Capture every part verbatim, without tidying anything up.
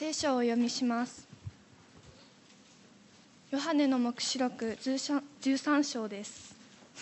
聖書をお読みします。ヨハネの黙示録じゅうさん章です。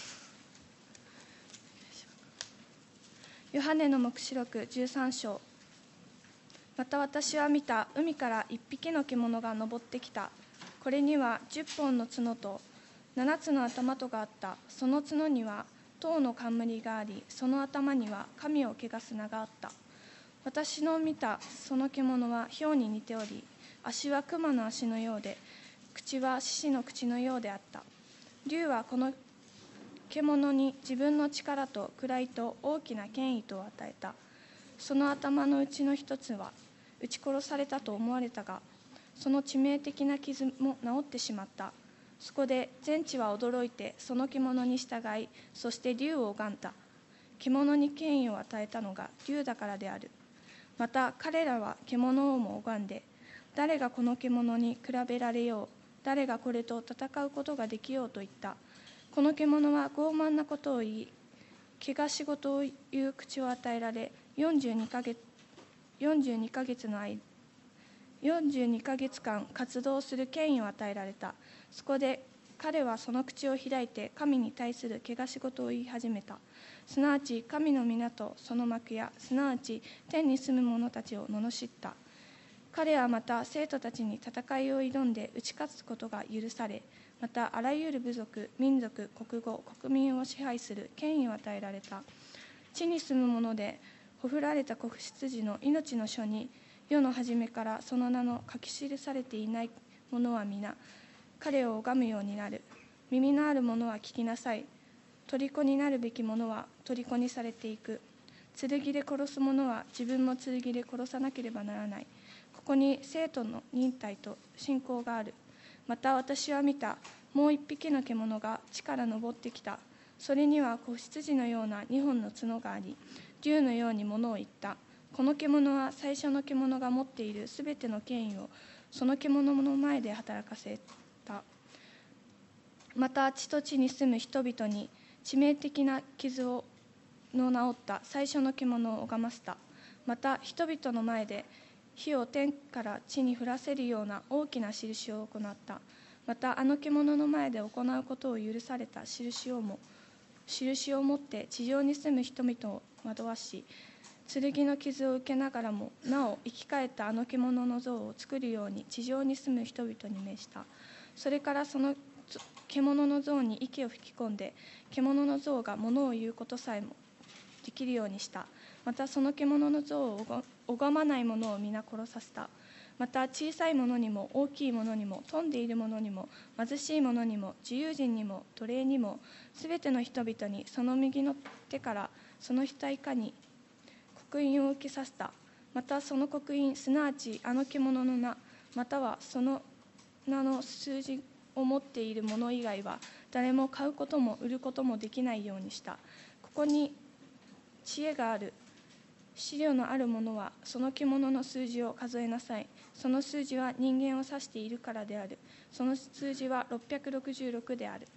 ヨハネの黙示録じゅうさん章。また私は見た、海から一匹の獣が登ってきた。これには十本の角と七つの頭とがあった。その角には塔の冠があり、その頭には神を汚す名があった。私の見たその獣は豹に似ており、足は熊の足のようで、口は獅子の口のようであった。竜はこの獣に自分の力と位と大きな権威とを与えた。その頭のうちの一つは撃ち殺されたと思われたが、その致命的な傷も治ってしまった。そこで全地は驚いてその獣に従い、そして竜を拝んだ。獣に権威を与えたのが竜だからである。また彼らは獣をも拝んで、誰がこの獣に比べられよう、誰がこれと戦うことができようと言った。この獣は傲慢なことを言い、汚し事を言う口を与えられ、よんじゅうにかげつ、よんじゅうにかげつの間、よんじゅうにかげつかん活動する権威を与えられた。そこで彼はその口を開いて神に対する汚し事を言い始めた。すなわち神の皆とその幕や、すなわち天に住む者たちを罵った。彼はまた生徒たちに戦いを挑んで打ち勝つことが許され、またあらゆる部族、民族、国語、国民を支配する権威を与えられた。地に住む者でほふられた子羊の命の書に、世の初めからその名の書き記されていない者は皆彼を拝むようになる。耳のある者は聞きなさい。虜になるべき者は虜にされていく。剣で殺す者は自分も剣で殺さなければならない。ここに生徒の忍耐と信仰がある。また私は見た、もう一匹の獣が地から登ってきた。それには子羊のような二本の角があり、竜のように物を言った。この獣は最初の獣が持っているすべての権威をその獣の前で働かせた。また地と地に住む人々に致命的な傷をの治った最初の獣を拝ませた。また人々の前で火を天から地に降らせるような大きな印を行った。またあの獣の前で行うことを許された印をも印を持って地上に住む人々を惑わし、剣の傷を受けながらもなお生き返ったあの獣の像を作るように地上に住む人々に命じた。それからその獣の像に息を吹き込んで、獣の像が物を言うことさえもできるようにした。またその獣の像を拝まない者を皆殺させた。また小さい者にも大きい者にも、富んでいる者にも貧しい者にも、自由人にも奴隷にも、すべての人々にその右の手からその額以下に刻印を受けさせた。またその刻印、すなわちあの獣の名、またはその名の数字を持っている者以外は誰も買うことも売ることもできないようにした。ここに知恵がある。資料のある者はその獣の数字を数えなさい。その数字は人間を指しているからである。その数字はろっぴゃくろくじゅうろくである。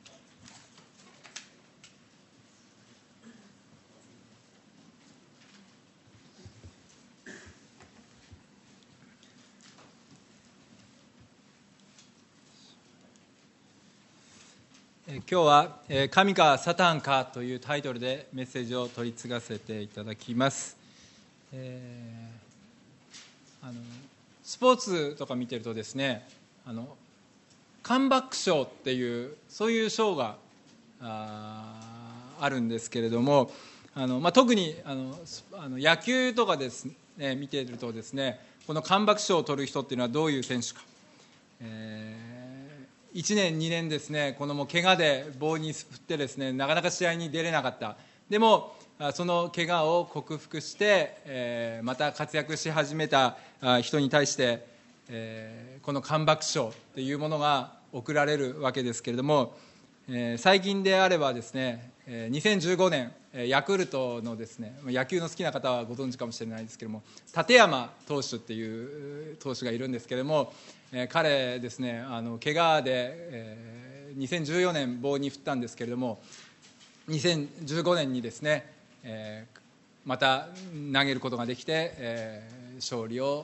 今日は「神かサタンか」というタイトルでメッセージを取り次がせていただきます。えー、あのスポーツとか見てるとですね、あのカムバック賞っていうそういう賞が あ, あるんですけれども、あの、まあ、特にあのあの野球とかですね見ているとですね、このカムバック賞を取る人っていうのはどういう選手か、えーいちねんにねんですね、このもう怪我で棒に振ってですね、なかなか試合に出れなかった。でもその怪我を克服して、えー、また活躍し始めた人に対して、えー、このカムバック賞というものが贈られるわけですけれども、えー、最近であればですね、にせんじゅうごねんヤクルトのですね、野球の好きな方はご存知かもしれないですけれども、立山投手っていう投手がいるんですけれども、えー、彼ですね、あの怪我で、えー、にせんじゅうよねん棒に振ったんですけれども、にせんじゅうごねんにですね、えー、また投げることができて、えー、勝利を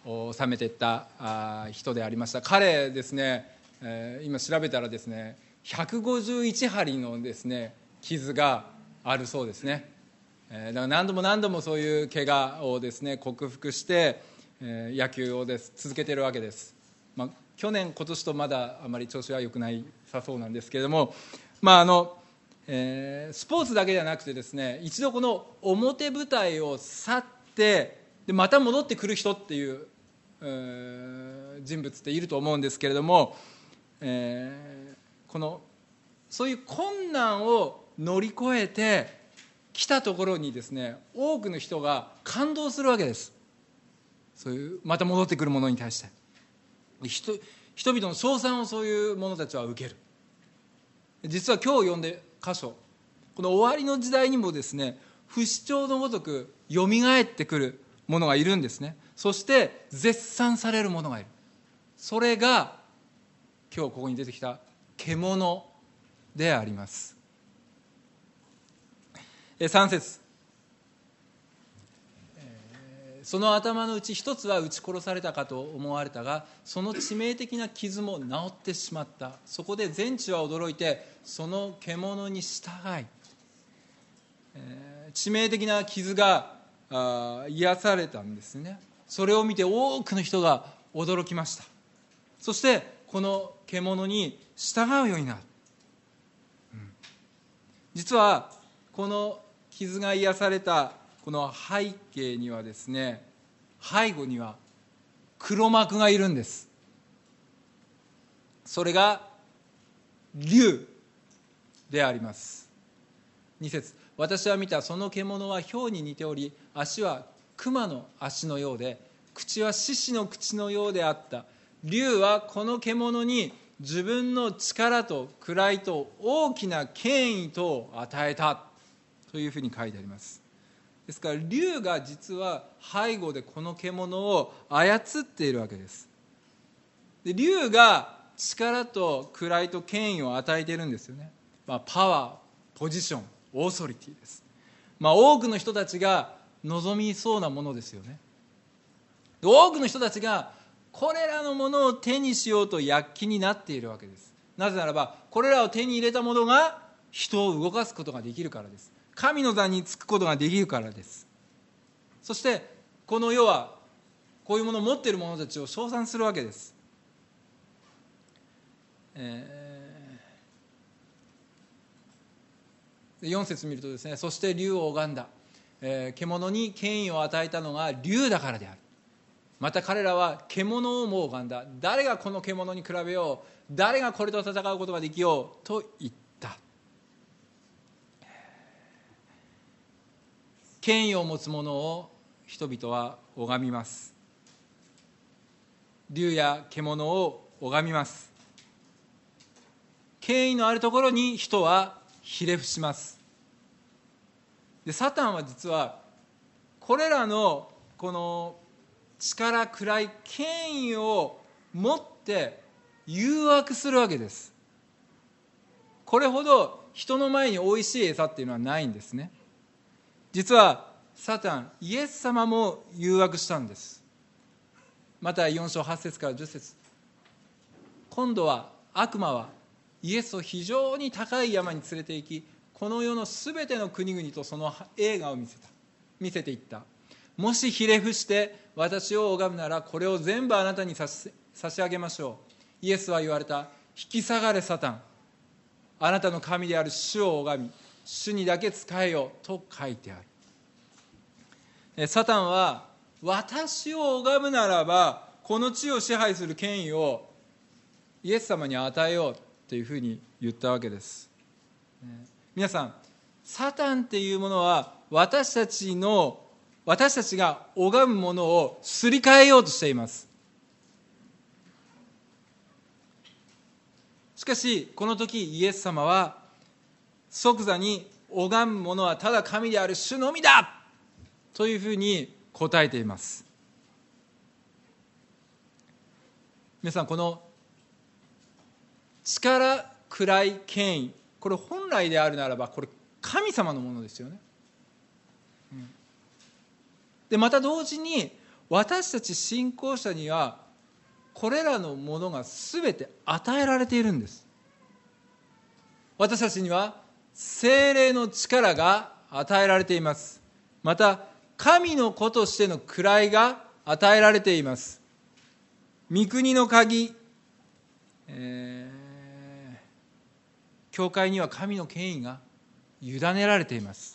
治めていった人でありました。彼ですね、今調べたらですね、ひゃくごじゅういち針のですね傷があるそうですね。だから何度も何度もそういう怪我をですね克服して野球をです続けているわけです。まあ、去年今年とまだあまり調子は良くないさそうなんですけれども、まああのえー、スポーツだけじゃなくてですね、一度この表舞台を去ってでまた戻ってくる人っていう、えー、人物っていると思うんですけれども、えー、このそういう困難を乗り越えて来たところにですね、多くの人が感動するわけです。そういうまた戻ってくる者に対して人人々の称賛をそういう者たちは受ける。実は今日読んで箇所、この終わりの時代にもですね、不死鳥のごとくよみがえってくる者がいるんですね。そして絶賛される者がいる。それが今日ここに出てきた獣であります。さん節、その頭のうち一つは撃ち殺されたかと思われたが、その致命的な傷も治ってしまった。そこで全地は驚いてその獣に従い、えー、致命的な傷があ癒されたんですね。それを見て多くの人が驚きました。そしてこの獣に従うようになる、うん、実はこの傷が癒されたこの背景にはですね、背後には黒幕がいるんです。それが竜であります。に節、私は見た、その獣は豹に似ており、足は熊の足のようで、口は獅子の口のようであった。竜はこの獣に自分の力と位と大きな権威とを与えたというふうに書いてあります。ですから竜が実は背後でこの獣を操っているわけです。で竜が力と位と権威を与えているんですよね。まあ、パワー、ポジション、オーソリティです。まあ、多くの人たちが望みそうなものですよね。で多くの人たちがこれらのものを手にしようと躍起になっているわけです。なぜならばこれらを手に入れたものが人を動かすことができるからです。神の座につくことができるからです。そしてこの世はこういうものを持っている者たちを称賛するわけです。えー、よん節見るとですね、そして竜を拝んだ、えー、獣に権威を与えたのが竜だからである。また彼らは獣をも拝んだ。誰がこの獣に比べよう、誰がこれと戦うことができようと言った。権威を持つ者を人々は拝みます。竜や獣を拝みます。権威のあるところに人はひれ伏します。でサタンは実はこれらのこの力、位、権威を持って誘惑するわけです。これほど人の前においしい餌っていうのはないんですね。実はサタン、イエス様も誘惑したんです。マタイよん章はち節からじゅっ節、今度は悪魔はイエスを非常に高い山に連れて行き、この世のすべての国々とその映画を見せた見せていった。もしひれ伏して私を拝むならこれを全部あなたに差し、差し上げましょう。イエスは言われた。引き下がれサタン、あなたの神である主を拝み主にだけ仕えよと書いてある。サタンは私を拝むならばこの地を支配する権威をイエス様に与えようというふうに言ったわけです。皆さん、サタンっていうものは私たちの私たちが拝むものをすり替えようとしています。しかしこの時イエス様は即座に拝むものはただ神である主のみだというふうに答えています。皆さん、この力、位、権威、これ本来であるならばこれ神様のものですよね。でまた同時に私たち信仰者にはこれらのものがすべて与えられているんです。私たちには聖霊の力が与えられています。また神の子としての位が与えられています。御国の鍵、えー、教会には神の権威が委ねられています。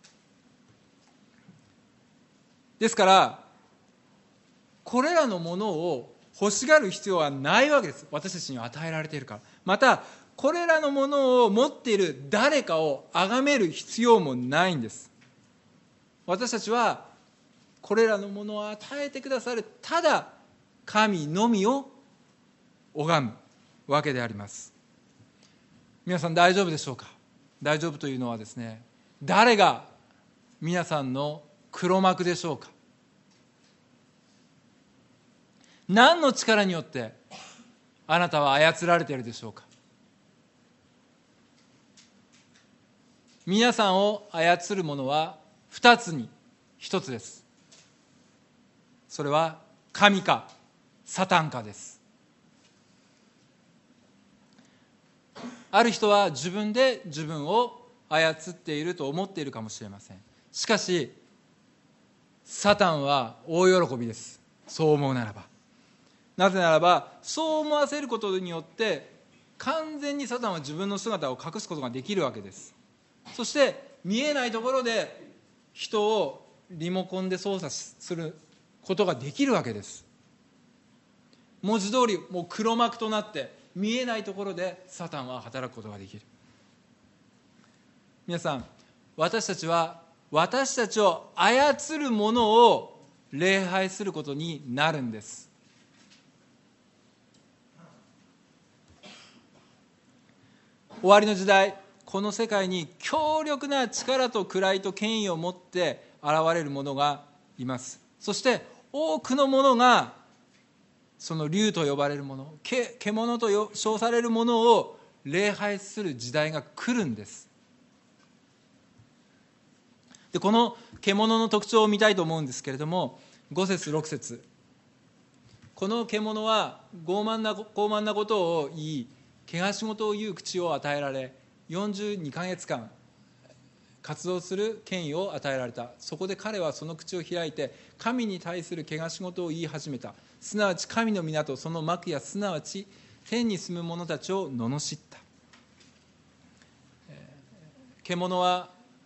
ですからこれらのものを欲しがる必要はないわけです。私たちには与えられているから。またこれらのものを持っている誰かを崇める必要もないんです。私たちはこれらのものを与えてくださるただ神のみを拝むわけであります。皆さん大丈夫でしょうか。大丈夫というのはですね、誰が皆さんの黒幕でしょうか。何の力によってあなたは操られているでしょうか。皆さんを操るものは二つに一つです。それは神かサタンかです。ある人は自分で自分を操っていると思っているかもしれません。しかしサタンは大喜びです。そう思うならば。なぜならばそう思わせることによって完全にサタンは自分の姿を隠すことができるわけです。そして見えないところで人をリモコンで操作することができるわけです。文字通りもう黒幕となって見えないところでサタンは働くことができる。皆さん、私たちは私たちを操るものを礼拝することになるんです。終わりの時代、この世界に強力な力と位と権威を持って現れる者がいます。そして多くの者がその竜と呼ばれるもの、獣と称されるものを礼拝する時代が来るんです。でこの獣の特徴を見たいと思うんですけれども、ご節ろく節、この獣は傲慢な、傲慢なことを言い汚し事を言う口を与えられ、よんじゅうにかげつかん活動する権威を与えられた。そこで彼はその口を開いて神に対する汚し事を言い始めた。すなわち神の皆とその幕やすなわち天に住む者たちを罵った。獣は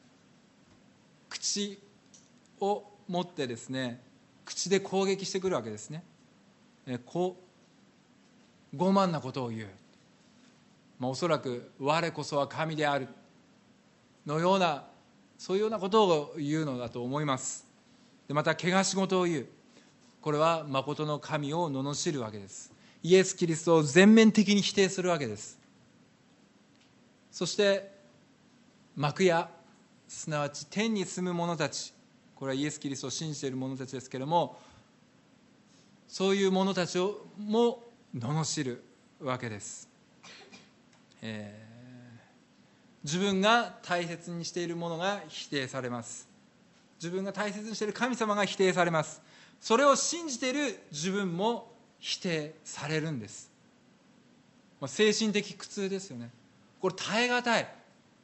口を持ってですね、口で攻撃してくるわけですね。こう傲慢なことを言う、まあ、おそらく我こそは神であるのような、そういうようなことを言うのだと思います。でまた汚し事を言う、これは真の神を罵るわけです。イエス・キリストを全面的に否定するわけです。そして幕屋、すなわち天に住む者たち、これはイエス・キリストを信じている者たちですけれども、そういう者たちをも罵るわけです。えー自分が大切にしているものが否定されます。自分が大切にしている神様が否定されます。それを信じている自分も否定されるんです。まあ、精神的苦痛ですよね。これ耐え難い、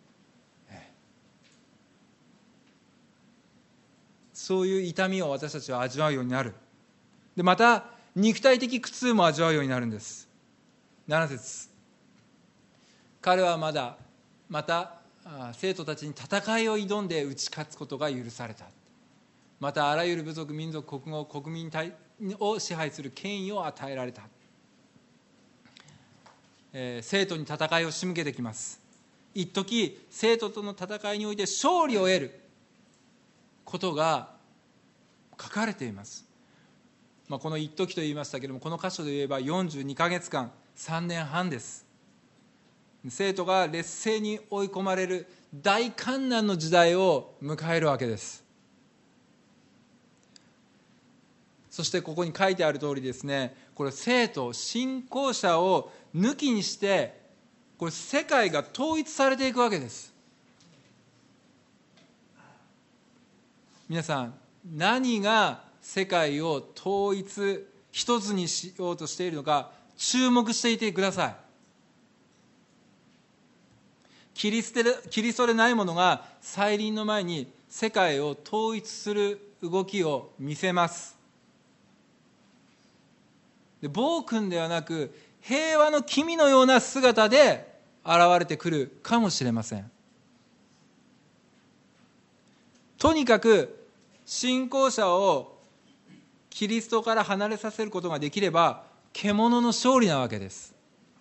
そういう痛みを私たちは味わうようになる。でまた肉体的苦痛も味わうようになるんです。なな節、彼はまだまた生徒たちに戦いを挑んで打ち勝つことが許された。またあらゆる部族、民族、国語、国民を支配する権威を与えられた。えー、生徒に戦いを仕向けてきます。一時生徒との戦いにおいて勝利を得ることが書かれています。まあ、この一時と言いましたけれども、この箇所で言えばよんじゅうにかげつかん、さんねんはんです。生徒が劣勢に追い込まれる大患難の時代を迎えるわけです。そしてここに書いてある通りですね、これ生徒、信仰者を抜きにしてこれ世界が統一されていくわけです。皆さん、何が世界を統一一つにしようとしているのか注目していてください。キリストで、キリストでない者が再臨の前に世界を統一する動きを見せます。で、暴君ではなく平和の君のような姿で現れてくるかもしれません。とにかく信仰者をキリストから離れさせることができれば獣の勝利なわけです。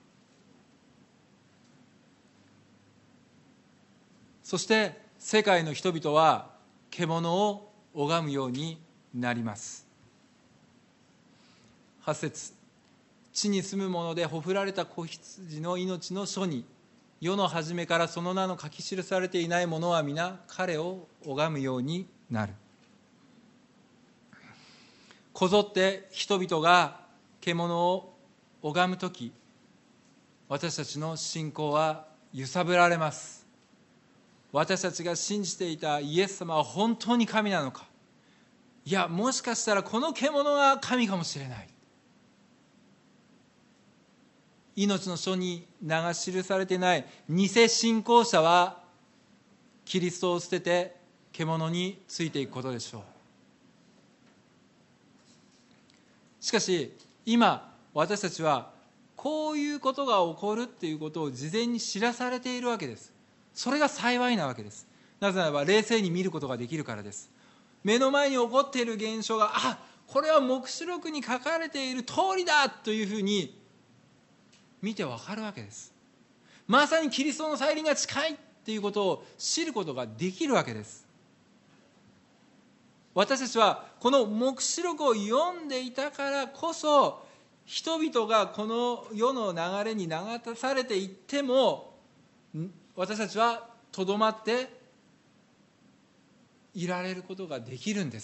そして世界の人々は獣を拝むようになります。はち節、地に住む者でほふられた子羊の命の書に世の初めからその名の書き記されていない者は皆彼を拝むようになる。こぞって人々が獣を拝むとき、私たちの信仰は揺さぶられます。私たちが信じていたイエス様は本当に神なのか、いや、もしかしたらこの獣が神かもしれない。命の書に名が記されていない偽信仰者はキリストを捨てて獣についていくことでしょう。しかし今私たちはこういうことが起こるっていうことを事前に知らされているわけです。それが幸いなわけです。なぜならば冷静に見ることができるからです。目の前に起こっている現象が、あ、これは黙示録に書かれている通りだというふうに見てわかるわけです。まさにキリストの再臨が近いっていうことを知ることができるわけです。私たちはこの黙示録を読んでいたからこそ、人々がこの世の流れに流されていっても私たちはとどまっていられることができるんです。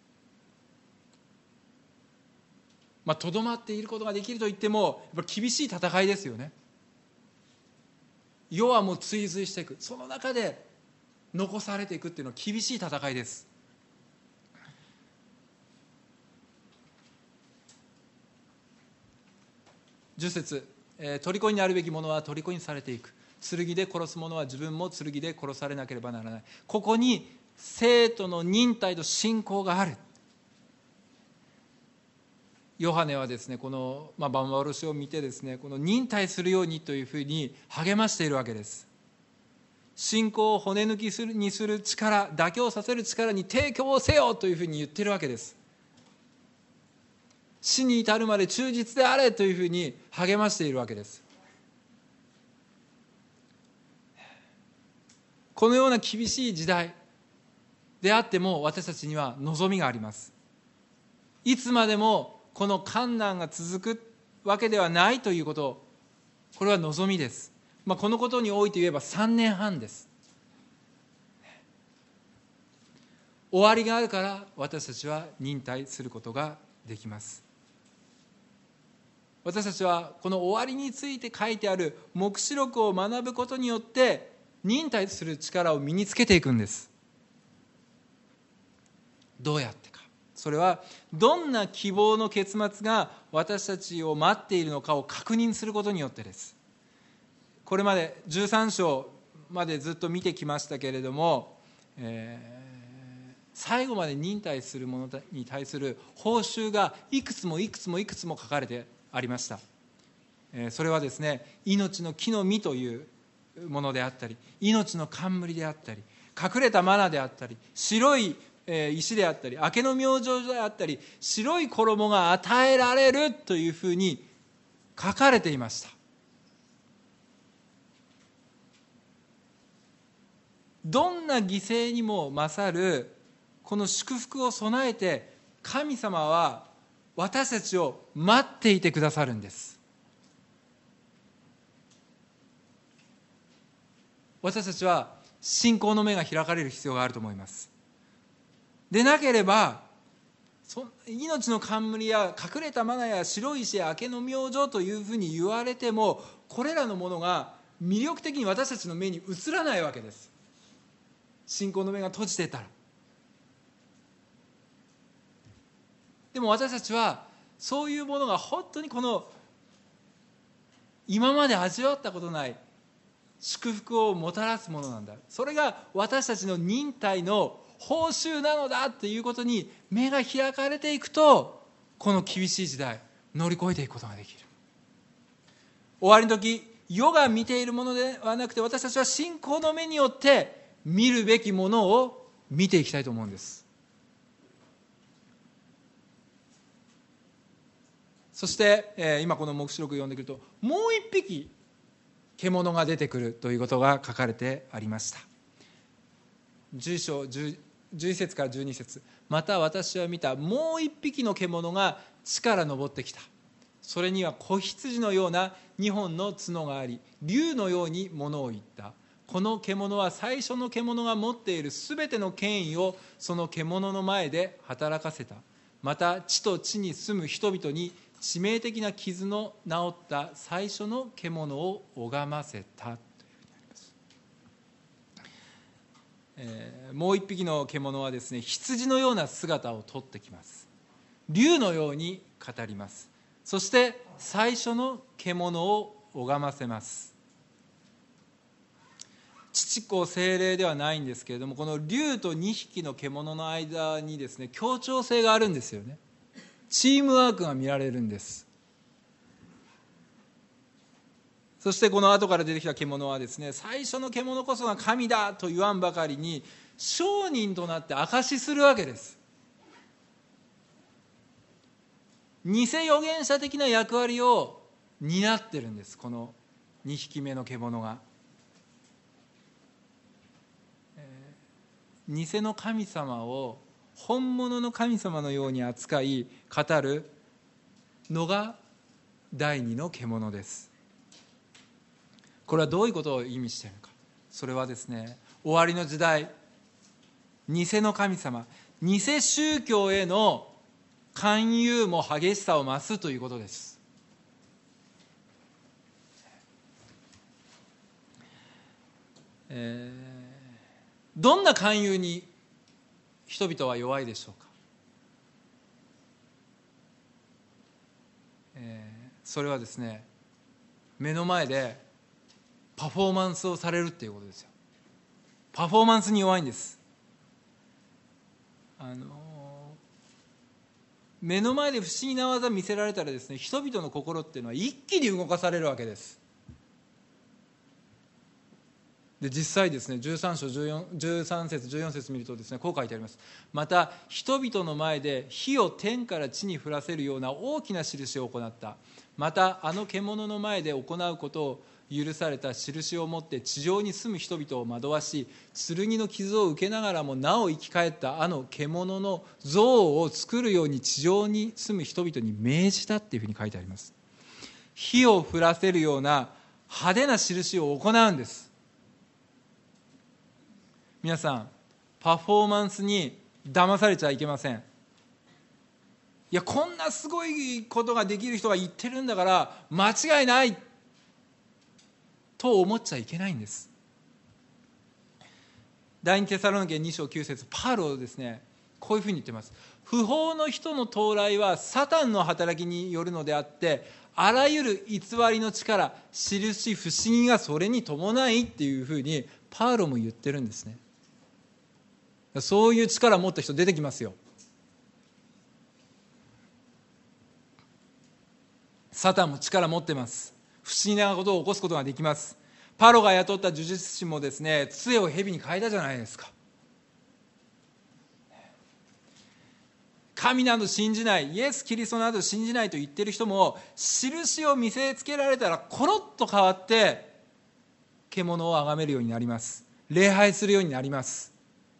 まあ、とどまっていることができるといってもやっぱり厳しい戦いですよね。世はもう追随していく、その中で残されていくっていうのは厳しい戦いです。じゅっ節、えー、虜になるべき者は虜にされていく、剣で殺す者は自分も剣で殺されなければならない。ここに生徒の忍耐と信仰がある。ヨハネはですね、この、まあ、バンバロシを見てですね、この忍耐するようにというふうに励ましているわけです。信仰を骨抜きするにする力、妥協させる力に提供せよというふうに言っているわけです。死に至るまで忠実であれというふうに励ましているわけです。このような厳しい時代であっても私たちには望みがあります。いつまでもこの困難が続くわけではないということ、これは望みです。まあ、このことにおいて言えばさんねんはんです。終わりがあるから私たちは忍耐することができます。私たちはこの終わりについて書いてある黙示録を学ぶことによって忍耐する力を身につけていくんです。どうやってか、それはどんな希望の結末が私たちを待っているのかを確認することによってです。これまでじゅうさん章までずっと見てきましたけれども、えー、最後まで忍耐する者に対する報酬がいくつもいくつもいくつも書かれてありました。それはですね、命の木の実というものであったり、命の冠であったり、隠れたマナであったり、白い石であったり、明けの明星であったり、白い衣が与えられるというふうに書かれていました。どんな犠牲にも勝るこの祝福を備えて神様は私たちを待っていてくださるんです。私たちは信仰の目が開かれる必要があると思います。でなければ、そ命の冠や隠れたマナや白い石や明けの明星というふうに言われても、これらのものが魅力的に私たちの目に映らないわけです。信仰の目が閉じていたら。 でも私たちはそういうものが本当にこの今まで味わったことない祝福をもたらすものなんだ、それが私たちの忍耐の報酬なのだっていうことに目が開かれていくと、この厳しい時代乗り越えていくことができる。終わりの時、世が見ているものではなくて、私たちは信仰の目によって見るべきものを見ていきたいと思うんです。そして、えー、今この黙示録を読んでくると、もう一匹獣が出てくるということが書かれてありました。じゅう章じゅういち節からじゅうに節、また私は見た、もう一匹の獣が地から昇ってきた。それには子羊のような二本の角があり、竜のようにものを言った。この獣は最初の獣が持っているすべての権威をその獣の前で働かせた。また地と地に住む人々に致命的な傷の治った最初の獣を拝ませたというふうにあります。えー、もう一匹の獣はですね、羊のような姿をとってきます。竜のように語ります。そして最初の獣を拝ませます。父子精霊ではないんですけれども、この竜とにひきの獣の間にですね、協調性があるんですよね。チームワークが見られるんです。そしてこの後から出てきた獣はですね、最初の獣こそが神だと言わんばかりに証人となって証しするわけです。偽預言者的な役割を担ってるんです、このにひきめの獣が。偽の神様を本物の神様のように扱い語るのが第二の獣です。これはどういうことを意味しているのか。それはですね、終わりの時代、偽の神様、偽宗教への勧誘も激しさを増すということです。えー、どんな勧誘に人々は弱いでしょうか。えー、それはですね、目の前でパフォーマンスをされるっていうことですよ。パフォーマンスに弱いんです。あの目の前で不思議な技見せられたらですね、人々の心っていうのは一気に動かされるわけです。で実際ですね、じゅうさん章じゅうよん、じゅうさん節じゅうよん節見るとですね、こう書いてあります。また人々の前で火を天から地に降らせるような大きな印を行った。またあの獣の前で行うことを許された印を持って地上に住む人々を惑わし、剣の傷を受けながらもなお生き返ったあの獣の像を作るように地上に住む人々に命じたっていうふうに書いてあります。火を降らせるような派手な印を行うんです。皆さん、パフォーマンスに騙されちゃいけません。いや、こんなすごいことができる人が言ってるんだから間違いないと思っちゃいけないんです。第二テサロニケに章きゅう節、パウロですね、こういうふうに言ってます。不法の人の到来はサタンの働きによるのであって、あらゆる偽りの力、印、不思議がそれに伴いっていうふうにパウロも言ってるんですね。そういう力を持った人出てきますよ。サタンも力を持ってます。不思議なことを起こすことができます。パロが雇った呪術師もですね、杖を蛇に変えたじゃないですか。神など信じない、イエス・キリストなど信じないと言ってる人も、印を見せつけられたらコロッと変わって獣を崇めるようになります。礼拝するようになります。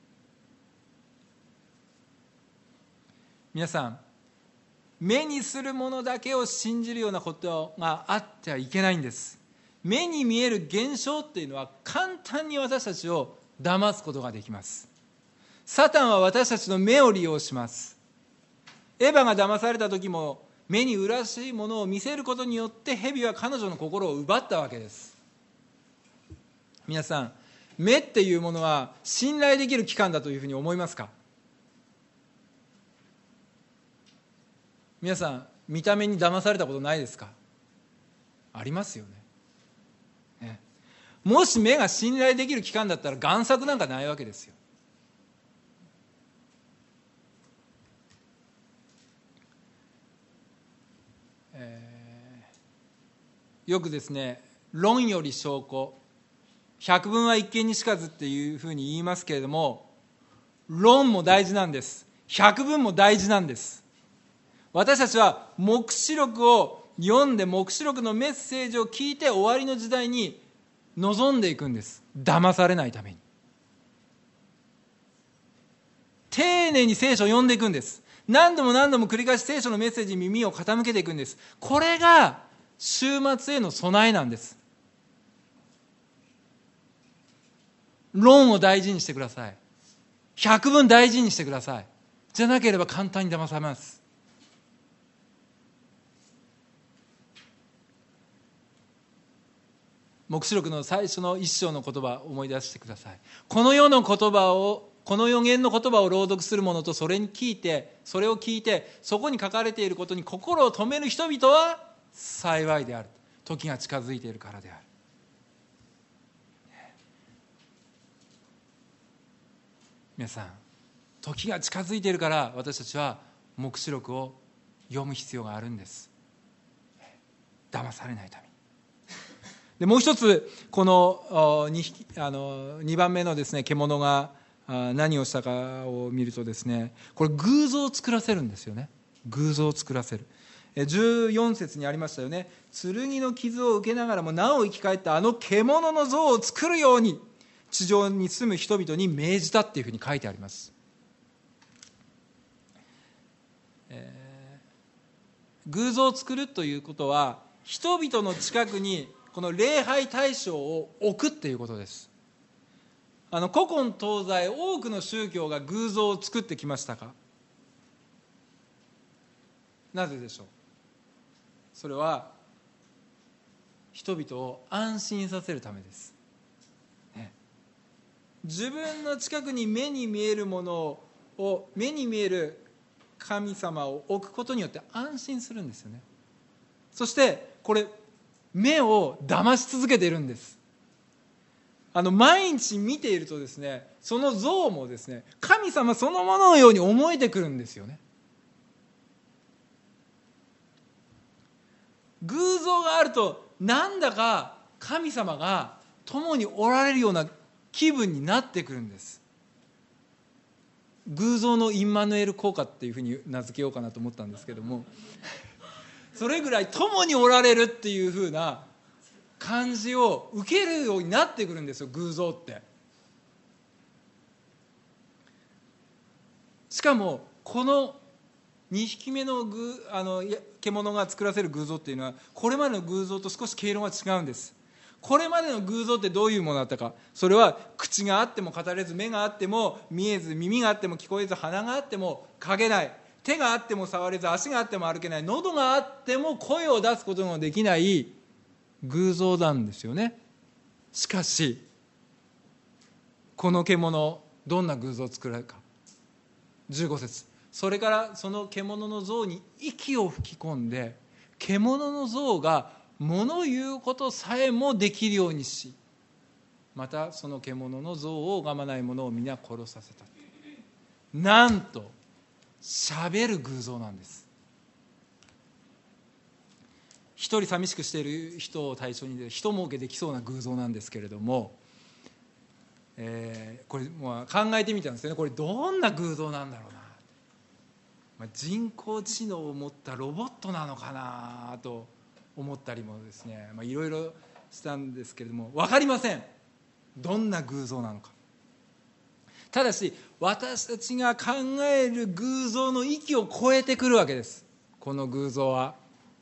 皆さん、目にするものだけを信じるようなことがあってはいけないんです。目に見える現象っていうのは簡単に私たちを騙すことができます。サタンは私たちの目を利用します。エヴァが騙された時も目に麗しいものを見せることによって蛇は彼女の心を奪ったわけです。皆さん、目っていうものは信頼できる機関だというふうに思いますか？ 皆さん見た目に騙されたことないですか？ありますよね。ね、もし目が信頼できる機関だったら贋作なんかないわけですよ。えー、よくですね、論より証拠、百聞は一見にしかずっていうふうに言いますけれども、論も大事なんです。百聞も大事なんです。私たちは黙示録を読んで、黙示録のメッセージを聞いて終わりの時代に臨んでいくんです。騙されないために。丁寧に聖書を読んでいくんです。何度も何度も繰り返し聖書のメッセージに耳を傾けていくんです。これが終末への備えなんです。論を大事にしてください。百聞大事にしてください。じゃなければ簡単に騙されます。黙示録の最初の一章の言葉を思い出してください。この世の言葉を、この予言の言葉を朗読する者と、それに聞いて、それを聞いて、そこに書かれていることに心を留める人々は幸いである。時が近づいているからである。皆さん、時が近づいているから私たちは黙示録を読む必要があるんです。騙されないために。でもう一つ、この 2, あのにばんめのですね、獣が何をしたかを見るとですね、これ偶像を作らせるんですよね。偶像を作らせる。じゅうよん節にありましたよね。剣の傷を受けながらもなお生き返ったあの獣の像を作るように地上に住む人々に命じたっていうふうに書いてあります。えー、偶像を作るということは、人々の近くにこの礼拝対象を置くっていうことです。あの古今東西多くの宗教が偶像を作ってきましたか？なぜでしょう？それは人々を安心させるためです、ね、自分の近くに目に見えるものを、目に見える神様を置くことによって安心するんですよね。そしてこれ目を騙し続けているんです。あの毎日見ているとですね、その像もですね、神様そのもののように思えてくるんですよね。偶像があるとなんだか神様が共におられるような気分になってくるんです。偶像のインマヌエル効果っていうふうに名付けようかなと思ったんですけどもそれぐらい共におられるっていうふうな感じを受けるようになってくるんですよ、偶像って。しかもこのにひきめのぐあの獣が作らせる偶像っていうのは、これまでの偶像と少し経路が違うんです。これまでの偶像ってどういうものだったか。それは口があっても語れず、目があっても見えず、耳があっても聞こえず、鼻があっても嗅げない、手があっても触れず、足があっても歩けない、喉があっても声を出すことができない偶像なんですよね。しかしこの獣、どんな偶像を作られるか。じゅうご節、それからその獣の像に息を吹き込んで、獣の像が物言うことさえもできるようにし、またその獣の像を拝まない者を皆殺させた。なんとしゃべる偶像なんです。一人寂しくしている人を対象に人儲けできそうな偶像なんですけれども、えー、これもう考えてみたんですよね。これどんな偶像なんだろうな、まあ、人工知能を持ったロボットなのかなと思ったりもですね、いろいろしたんですけれども、分かりません、どんな偶像なのか。ただし私たちが考える偶像の域を超えてくるわけです、この偶像は。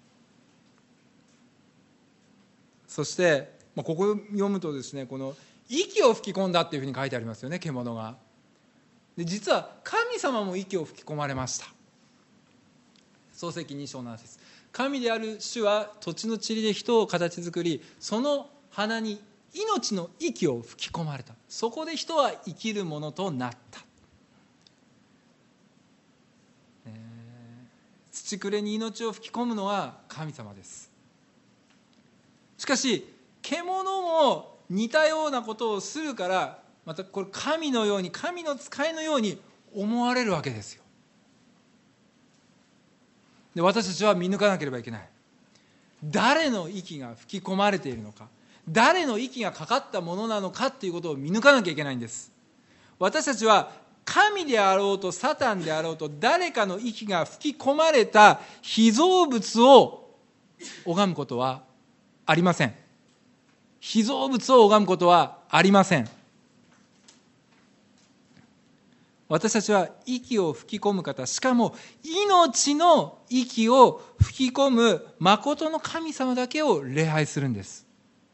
そして、まあ、ここを読むとですね、この息を吹き込んだっていうふうに書いてありますよね、獣が。で実は神様も息を吹き込まれました。創世記に章なな節、神である主は土地の塵で人を形作り、その鼻に命の息を吹き込まれた。そこで人は生きるものとなった。えー、 土くれに命を吹き込むのは神様です。しかし獣も似たようなことをするから、またこれ神のように、神の使いのように思われるわけですよ。で、私たちは見抜かなければいけない。誰の息が吹き込まれているのか、誰の息がかかったものなのかということを見抜かなきゃいけないんです。私たちは神であろうとサタンであろうと、誰かの息が吹き込まれた被造物を拝むことはありません。被造物を拝むことはありません。私たちは息を吹き込む方、しかも命の息を吹き込む誠の神様だけを礼拝するんです。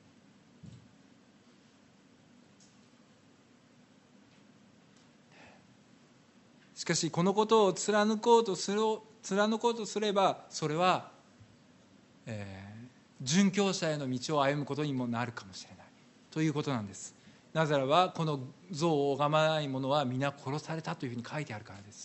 しかしこのことを貫こうとする貫こうとすれば、それは、えー、殉教者への道を歩むことにもなるかもしれないということなんです。なぜならば、この像を拝まない者は皆殺されたというふうに書いてあるからです。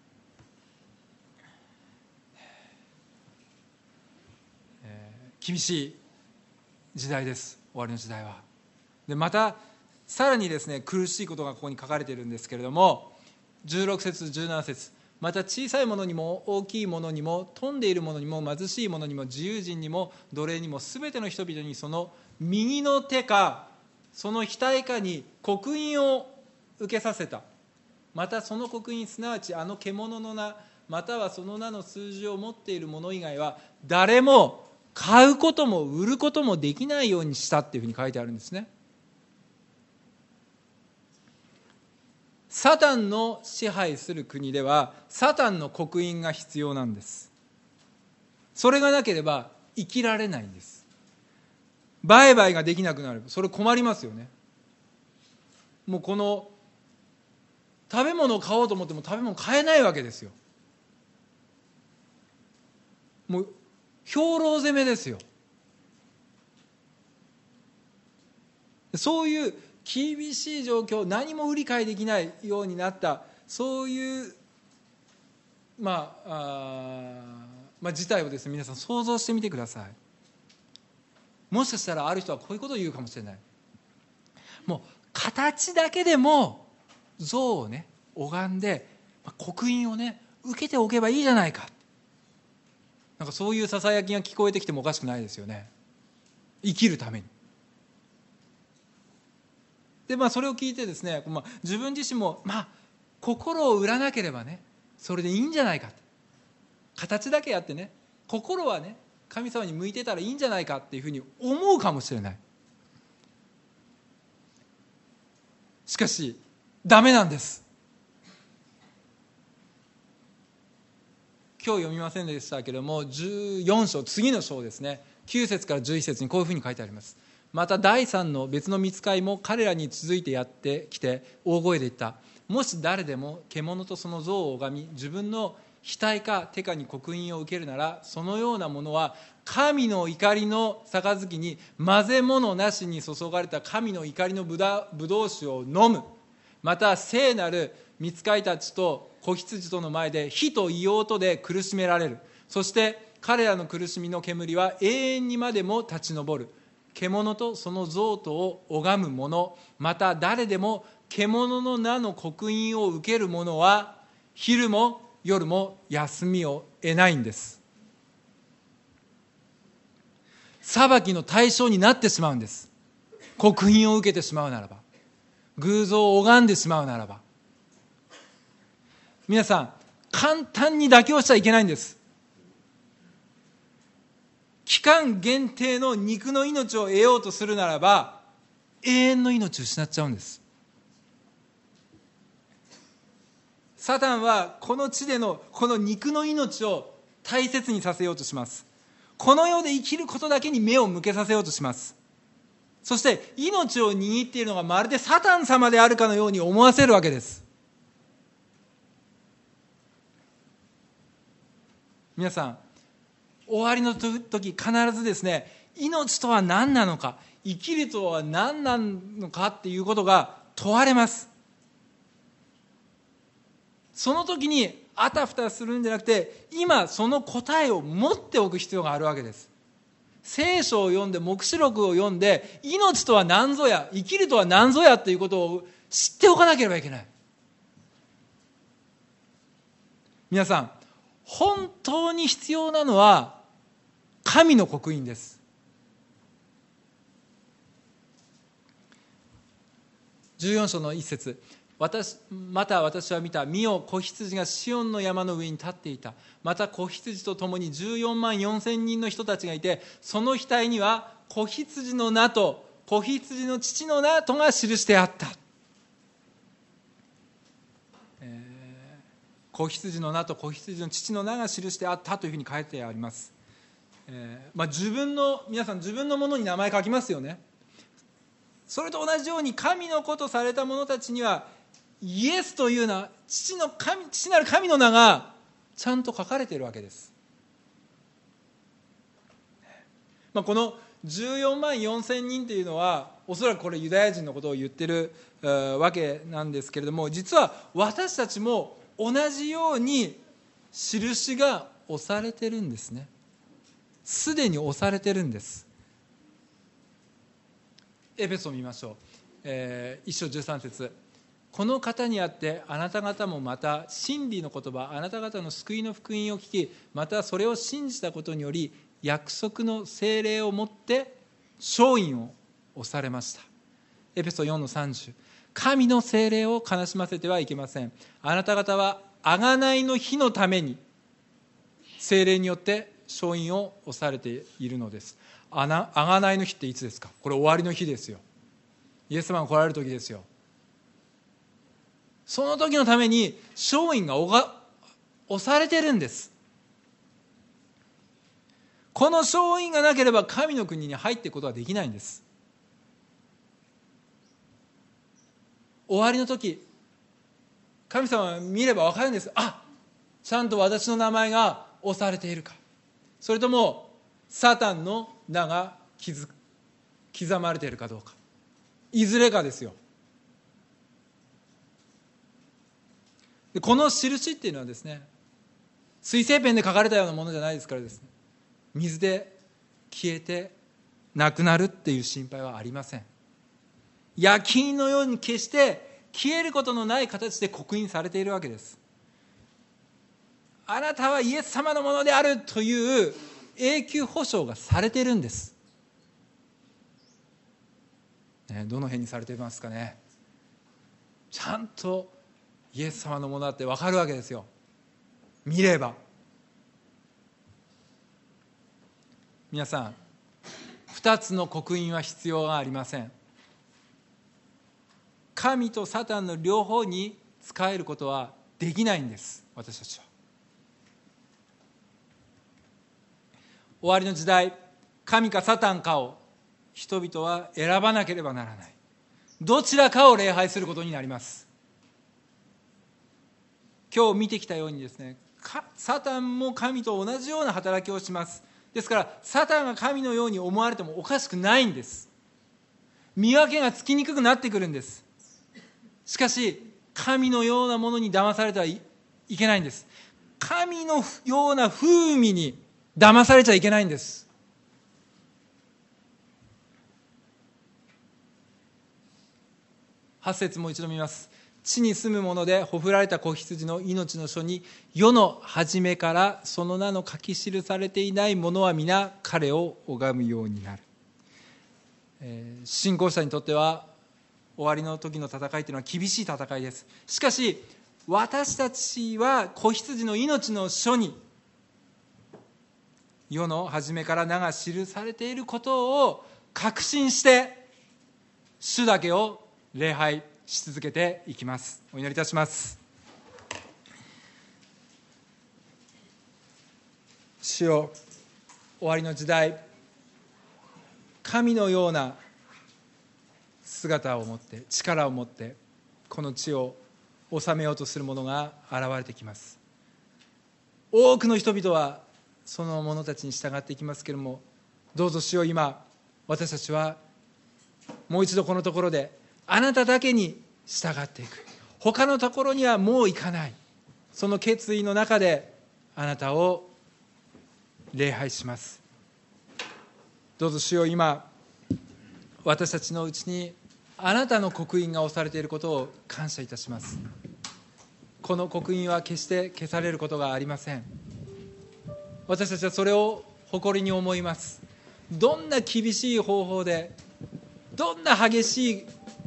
えー、厳しい時代です。終わりの時代は。でまたさらにですね、苦しいことがここに書かれているんですけれども、じゅうろく節じゅうなな節、また小さいものにも大きいものにも富んでいるものにも貧しいものにも自由人にも奴隷にもすべての人々にその右の手かその額かに刻印を受けさせた。またその刻印、すなわちあの獣の名またはその名の数字を持っている者以外は誰も買うことも売ることもできないようにしたっていうふうに書いてあるんですね。サタンの支配する国ではサタンの刻印が必要なんです。それがなければ生きられないんです。売買ができなくなる。それ困りますよね。もうこの食べ物を買おうと思っても食べ物買えないわけですよ。もう兵糧攻めですよ。そういう厳しい状況、何も売り買いできないようになった、そういう、まああまあ、事態をですね、皆さん想像してみてください。もしかしたらある人はこういうことを言うかもしれない。もう形だけでも像をね拝んで、まあ、刻印をね受けておけばいいじゃないか、なんかそういうささやきが聞こえてきてもおかしくないですよね。生きるために。でまあ、それを聞いてですね、まあ、自分自身も、まあ、心を売らなければねそれでいいんじゃないか、形だけやってね心はね神様に向いてたらいいんじゃないかっていうふうに思うかもしれない。しかしダメなんです。今日読みませんでしたけれどもじゅうよん章、次の章ですね、きゅう節からじゅういち節にこういうふうに書いてあります。また第三の別の御使いも彼らに続いてやってきて大声で言った。もし誰でも獣とその像を拝み自分の額か手かに刻印を受けるなら、そのようなものは神の怒りの杯に混ぜ物なしに注がれた神の怒りのぶどう酒を飲む。また聖なる御使いたちと子羊との前で火と硫黄とで苦しめられる。そして彼らの苦しみの煙は永遠にまでも立ち上る。獣とその像とを拝む者、また誰でも獣の名の刻印を受ける者は昼も夜も休みを得ないんです。裁きの対象になってしまうんです。刻印を受けてしまうならば、偶像を拝んでしまうならば。皆さん、簡単に妥協しちゃいけないんです。期間限定の肉の命を得ようとするならば永遠の命を失っちゃうんです。サタンはこの地でのこの肉の命を大切にさせようとします。この世で生きることだけに目を向けさせようとします。そして命を握っているのがまるでサタン様であるかのように思わせるわけです。皆さん、終わりの時必ずですね、命とは何なのか、生きるとは何なのかっていうことが問われます。その時にあたふたするんじゃなくて、今その答えを持っておく必要があるわけです。聖書を読んで、黙示録を読んで、命とは何ぞや、生きるとは何ぞやということを知っておかなければいけない。皆さん、本当に必要なのは神の刻印です。じゅうよん章の一節、私また私は見た、見よ子羊がシオンの山の上に立っていた。また子羊と共にじゅうよんまんよんせんにんの人たちがいて、その額には子羊の名と子羊の父の名とが記してあった。えー、子羊の名と子羊の父の名が記してあったというふうに書いてあります。えーまあ、自分の皆さん自分のものに名前書きますよね。それと同じように神の子とされた者たちにはイエスという名、父の神、父なる神の名がちゃんと書かれているわけです。まあ、このじゅうよんまんよんせんにんというのはおそらくこれユダヤ人のことを言っているわけなんですけれども、実は私たちも同じように印が押されてるんですね。すでに押されてるんです。エペソを見ましょう。えー、一章じゅうさん節、この方にあってあなた方もまた真理の言葉、あなた方の救いの福音を聞き、またそれを信じたことにより約束の聖霊をもって勝因を押されました。エペソよんのさんじゅう、神の聖霊を悲しませてはいけません。あなた方は贖いの日のために聖霊によって勝因を押されているのです。あな贖いの日っていつですか？これ終わりの日ですよ。イエス様が来られる時ですよ。その時のために勝因が押されてるんです。この勝因がなければ神の国に入っていくことはできないんです。終わりの時、神様は見れば分かるんです。あ、ちゃんと私の名前が押されているか、それともサタンの名が刻まれているかどうか、いずれかですよ。でこの印っていうのはですね、水性ペンで書かれたようなものじゃないですからですね、水で消えてなくなるっていう心配はありません。焼き印のように決して消えることのない形で刻印されているわけです。あなたはイエス様のものであるという永久保証がされているんです、ね、どの辺にされていますかね。ちゃんとイエス様のものだって分かるわけですよ、見れば。皆さん、二つの刻印は必要がありません。神とサタンの両方に使えることはできないんです。私たちは終わりの時代、神かサタンかを人々は選ばなければならない。どちらかを礼拝することになります。今日見てきたようにですね、サタンも神と同じような働きをします。ですからサタンが神のように思われてもおかしくないんです。見分けがつきにくくなってくるんです。しかし神のようなものに騙されてはいけないんです。神のような風味に騙されちゃいけないんです。はち節もう一度見ます。地に住むものでほふられた子羊の命の書に世の初めからその名の書き記されていない者は皆彼を拝むようになる。えー、信仰者にとっては終わりの時の戦いというのは厳しい戦いです。しかし私たちは子羊の命の書に世の初めから名が記されていることを確信して主だけを礼拝し続けていきます。お祈りいたします。主よ、終わりの時代、神のような姿を持って力を持ってこの地を治めようとする者が現れてきます。多くの人々はその者たちに従っていきますけれども、どうぞ主よ、今私たちはもう一度このところであなただけに従っていく、他のところにはもう行かない、 その決意の中であなたを礼拝します。どうぞ主よ、今私たちのうちにあなたの刻印が押されていることを感謝いたします。この刻印は決して消されることがありません。私たちはそれを誇りに思います。どんな厳しい方法で、どんな激しい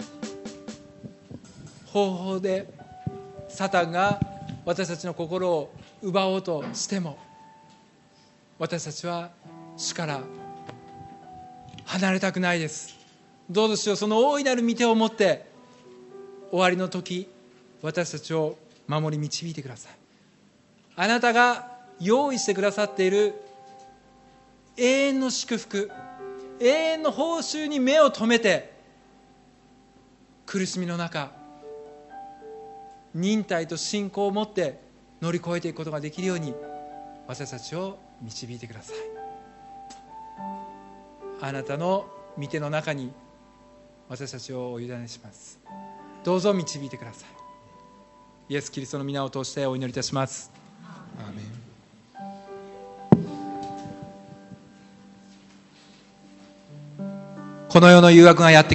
方法でサタンが私たちの心を奪おうとしても、私たちは主から離れたくないです。どうぞ主よ、その大いなる御手を持って終わりの時、私たちを守り導いてください。あなたが用意してくださっている永遠の祝福、永遠の報酬に目を留めて、苦しみの中、忍耐と信仰を持って乗り越えていくことができるように、私たちを導いてください。あなたの御手の中に私たちをお委ねします。どうぞ導いてください。イエス・キリストの皆を通してお祈りいたします。アーメン。この世の誘惑がやって